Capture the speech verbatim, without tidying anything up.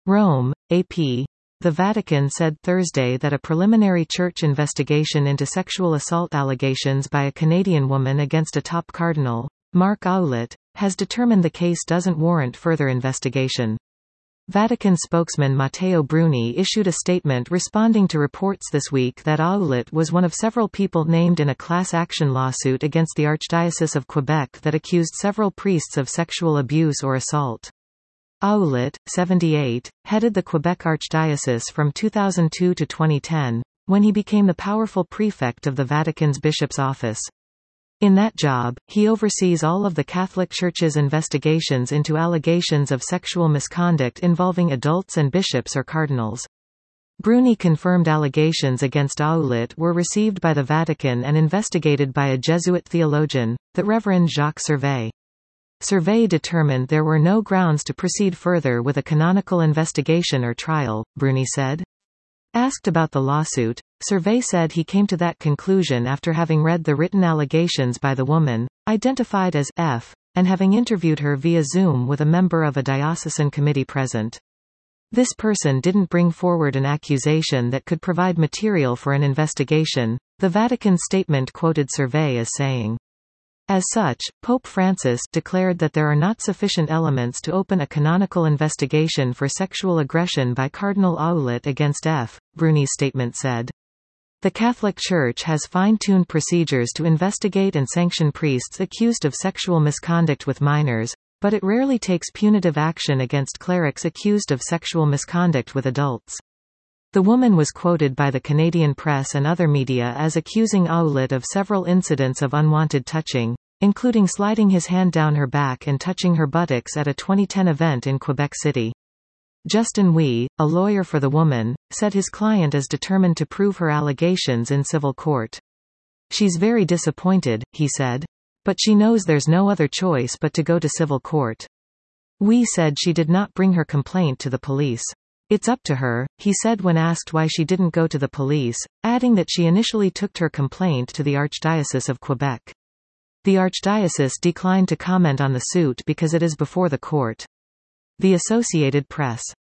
Rome, A P. The Vatican said Thursday that a preliminary church investigation into sexual assault allegations by a Canadian woman against a top cardinal, Marc Ouellet, has determined the case doesn't warrant further investigation. Vatican spokesman Matteo Bruni issued a statement responding to reports this week that Ouellet was one of several people named in a class action lawsuit against the Archdiocese of Quebec that accused several priests of sexual abuse or assault. Ouellet, seventy-eight, headed the Quebec Archdiocese from two thousand two to twenty ten, when he became the powerful prefect of the Vatican's bishop's office. In that job, he oversees all of the Catholic Church's investigations into allegations of sexual misconduct involving adults and bishops or cardinals. Bruni confirmed allegations against Ouellet were received by the Vatican and investigated by a Jesuit theologian, the Reverend Jacques Servet. Servet determined there were no grounds to proceed further with a canonical investigation or trial, Bruni said. Asked about the lawsuit, Servet said he came to that conclusion after having read the written allegations by the woman, identified as F, and having interviewed her via Zoom with a member of a diocesan committee present. This person didn't bring forward an accusation that could provide material for an investigation, the Vatican statement quoted Servet as saying. As such, Pope Francis declared that there are not sufficient elements to open a canonical investigation for sexual aggression by Cardinal Ouellet against F, Bruni's statement said. The Catholic Church has fine-tuned procedures to investigate and sanction priests accused of sexual misconduct with minors, but it rarely takes punitive action against clerics accused of sexual misconduct with adults. The woman was quoted by the Canadian press and other media as accusing Ouellet of several incidents of unwanted touching, including sliding his hand down her back and touching her buttocks at a twenty ten event in Quebec City. Justin Wee, a lawyer for the woman, said his client is determined to prove her allegations in civil court. She's very disappointed, he said. But she knows there's no other choice but to go to civil court. Wee said she did not bring her complaint to the police. It's up to her, he said when asked why she didn't go to the police, adding that she initially took her complaint to the Archdiocese of Quebec. The Archdiocese declined to comment on the suit because it is before the court. The Associated Press